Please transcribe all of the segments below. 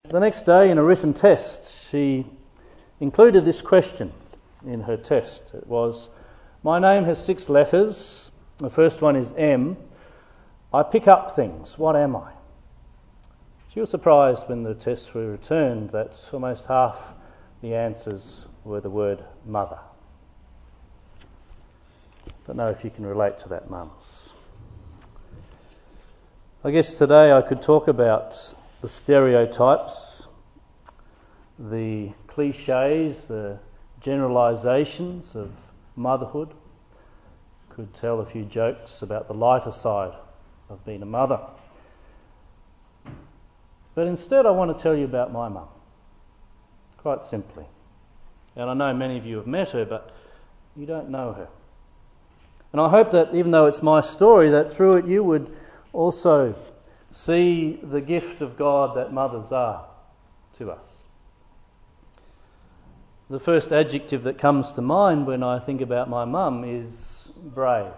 The next day in a written test, she included this question in her test. It was, "My name has 6 letters. The first one is M. I pick up things. What am I?" She was surprised when the tests were returned that almost half the answers were the word mother. Don't know if you can relate to that, mums. I guess today I could talk about the stereotypes, the cliches, the generalisations of motherhood. Could tell a few jokes about the lighter side of being a mother. But instead I want to tell you about my mum, quite simply. And I know many of you have met her, but you don't know her. And I hope that even though it's my story, that through it you would also see the gift of God that mothers are to us. The first adjective that comes to mind when I think about my mum is brave.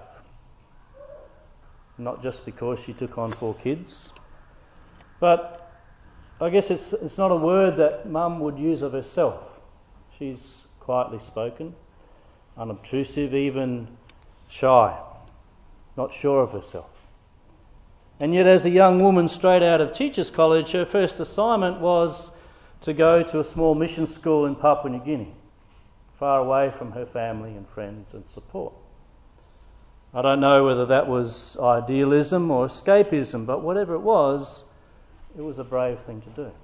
Not just because she took on 4 kids, but I guess it's not a word that mum would use of herself. She's quietly spoken, unobtrusive, even shy, not sure of herself. And yet as a young woman straight out of Teachers College, her first assignment was to go to a small mission school in Papua New Guinea, far away from her family and friends and support. I don't know whether that was idealism or escapism, but whatever it was a brave thing to do.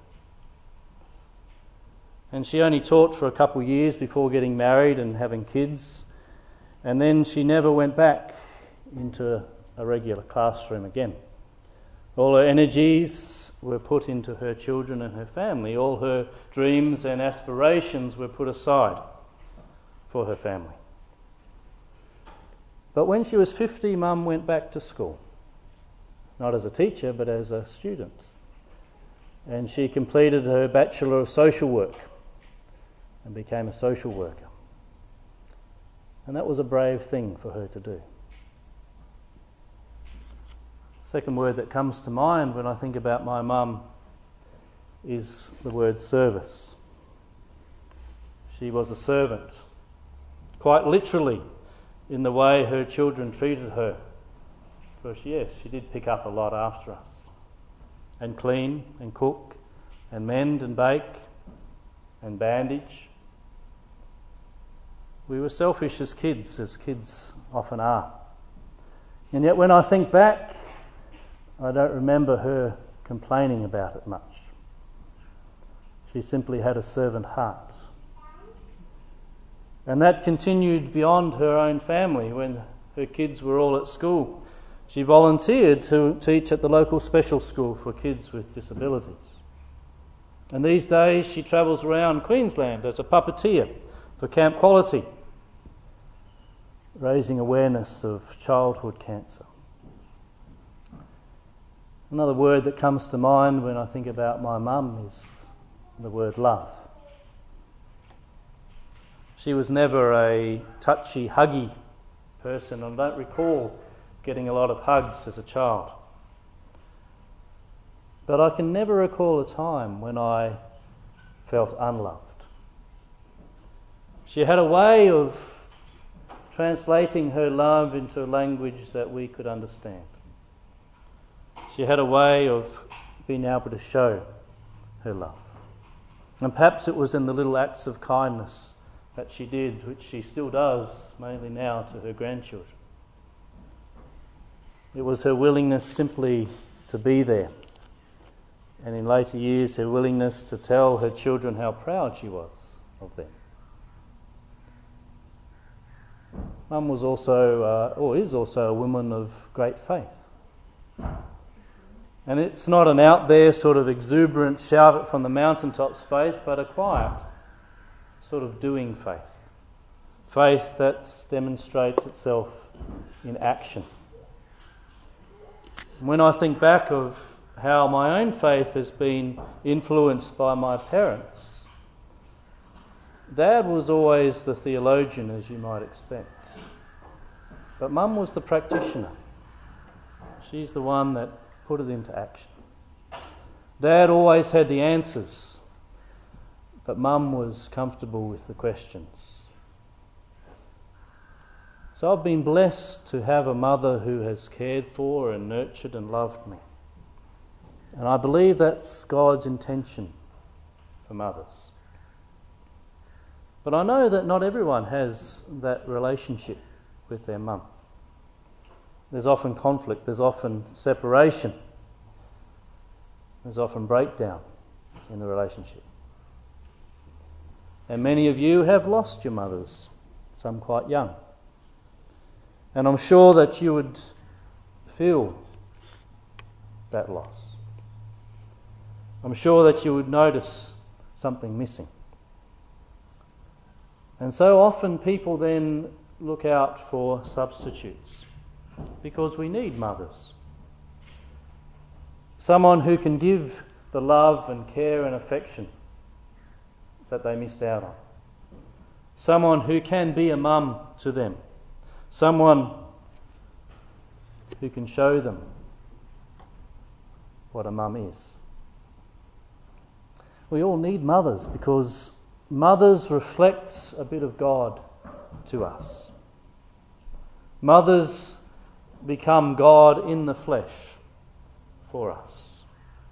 And she only taught for a couple of years before getting married and having kids, and then she never went back into a regular classroom again. All her energies were put into her children and her family. All her dreams and aspirations were put aside for her family. But when she was 50, Mum went back to school. Not as a teacher, but as a student. And she completed her Bachelor of Social Work and became a social worker. And that was a brave thing for her to do. Second word that comes to mind when I think about my mum is the word service. She was a servant, quite literally, in the way her children treated her. Because yes, she did pick up a lot after us. And clean and cook and mend and bake and bandage. We were selfish as kids often are. And yet when I think back, I don't remember her complaining about it much. She simply had a servant heart. And that continued beyond her own family. When her kids were all at school, she volunteered to teach at the local special school for kids with disabilities. And these days she travels around Queensland as a puppeteer for Camp Quality, raising awareness of childhood cancer. Another word that comes to mind when I think about my mum is the word love. She was never a touchy, huggy person. I don't recall getting a lot of hugs as a child. But I can never recall a time when I felt unloved. She had a way of translating her love into a language that we could understand. She had a way of being able to show her love. And perhaps it was in the little acts of kindness that she did, which she still does, mainly now, to her grandchildren. It was her willingness simply to be there. And in later years, her willingness to tell her children how proud she was of them. Mum was also, or is also, a woman of great faith. And it's not an out there sort of exuberant shout it from the mountaintops faith, but a quiet sort of doing faith. Faith that demonstrates itself in action. When I think back of how my own faith has been influenced by my parents, Dad was always the theologian, as you might expect. But Mum was the practitioner. She's the one that put it into action. Dad always had the answers, but Mum was comfortable with the questions. So I've been blessed to have a mother who has cared for and nurtured and loved me. And I believe that's God's intention for mothers. But I know that not everyone has that relationship with their mum. There's often conflict, there's often separation, there's often breakdown in the relationship. And many of you have lost your mothers, some quite young. And I'm sure that you would feel that loss. I'm sure that you would notice something missing. And so often people then look out for substitutes because we need mothers. Someone who can give the love and care and affection that they missed out on. Someone who can be a mum to them. Someone who can show them what a mum is. We all need mothers because mothers reflect a bit of God to us. Mothers become God in the flesh for us.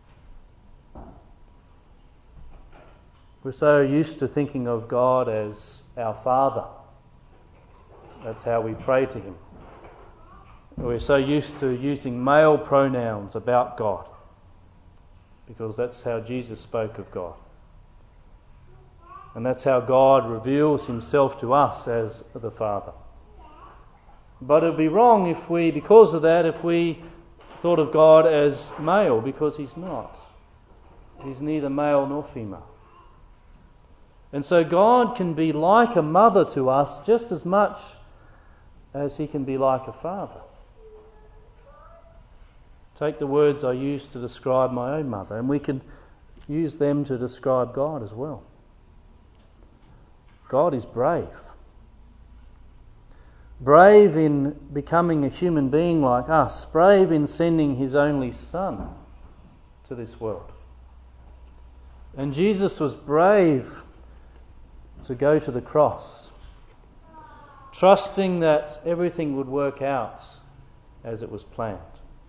We're so used to thinking of God as our Father. That's how we pray to Him. We're so used to using male pronouns about God because that's how Jesus spoke of God. And that's how God reveals Himself to us as the Father. But it would be wrong if we, because of that, if we thought of God as male, because He's not. He's neither male nor female. And so God can be like a mother to us just as much as He can be like a father. Take the words I used to describe my own mother, and we can use them to describe God as well. God is brave. Brave in becoming a human being like us. Brave in sending His only Son to this world. And Jesus was brave to go to the cross, trusting that everything would work out as it was planned.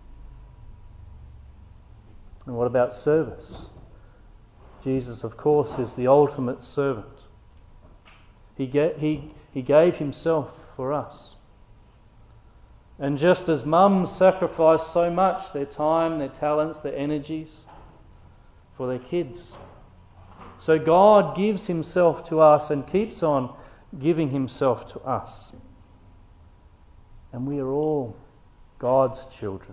And what about service? Jesus, of course, is the ultimate servant. He gave Himself for us. And just as mums sacrifice so much, their time, their talents, their energies for their kids, so God gives Himself to us and keeps on giving Himself to us. And we are all God's children.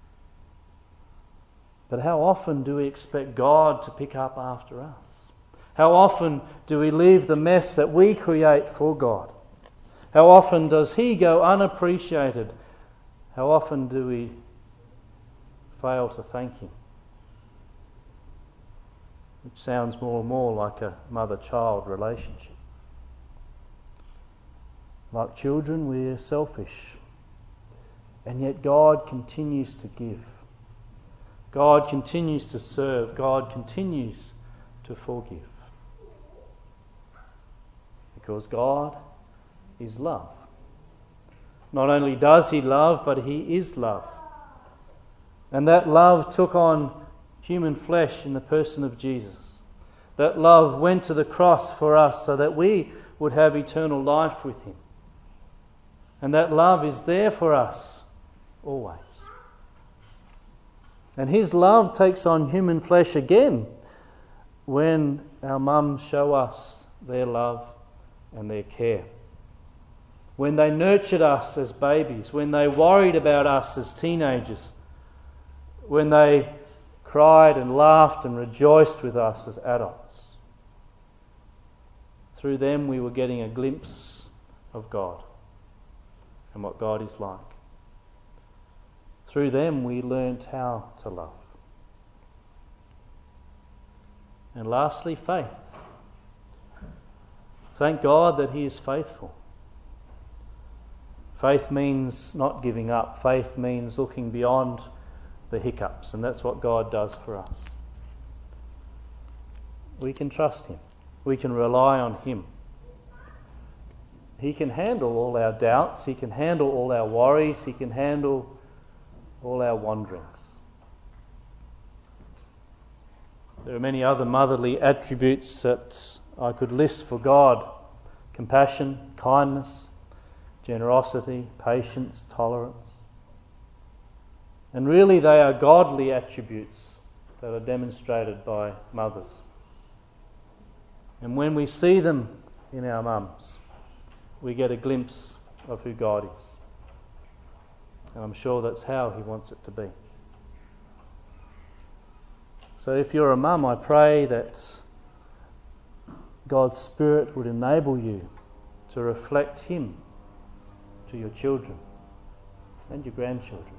But how often do we expect God to pick up after us? How often do we leave the mess that we create for God? How often does He go unappreciated? How often do we fail to thank Him? Which sounds more and more like a mother-child relationship. Like children, we're selfish. And yet God continues to give. God continues to serve. God continues to forgive. Because God is love. Not only does He love, but He is love. And that love took on human flesh in the person of Jesus. That love went to the cross for us so that we would have eternal life with Him. And that love is there for us always. And His love takes on human flesh again when our mums show us their love and their care. When they nurtured us as babies, when they worried about us as teenagers, when they cried and laughed and rejoiced with us as adults. Through them we were getting a glimpse of God and what God is like. Through them we learnt how to love. And lastly, faith. Thank God that He is faithful. Faith means not giving up. Faith means looking beyond the hiccups, and that's what God does for us. we can trust him. We can rely on him. He can handle all our doubts. He can handle all our worries. He can handle all our wanderings. There are many other motherly attributes that I could list for God: compassion, kindness, generosity, patience, tolerance. And really they are godly attributes that are demonstrated by mothers. And when we see them in our mums, we get a glimpse of who God is. And I'm sure that's how he wants it to be. So if you're a mum, I pray that God's Spirit would enable you to reflect him to your children and your grandchildren.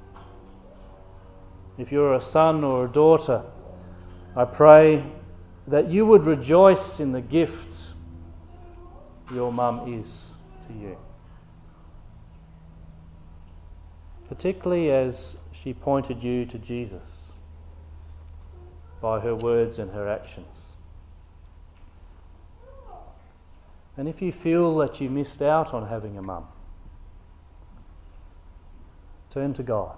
If you're a son or a daughter, I pray that you would rejoice in the gift your mum is to you. Particularly as she pointed you to Jesus by her words and her actions. And if you feel that you missed out on having a mum, turn to God.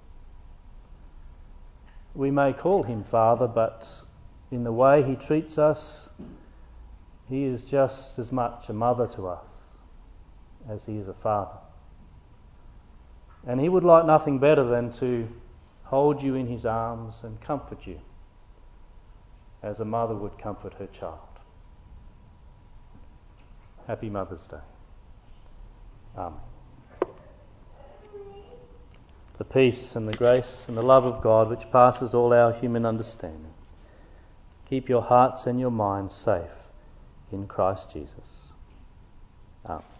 We may call him Father, but in the way he treats us, he is just as much a mother to us as he is a father. And he would like nothing better than to hold you in his arms and comfort you as a mother would comfort her child. Happy Mother's Day. Amen. The peace and the grace and the love of God, which passes all our human understanding, keep your hearts and your minds safe in Christ Jesus. Amen.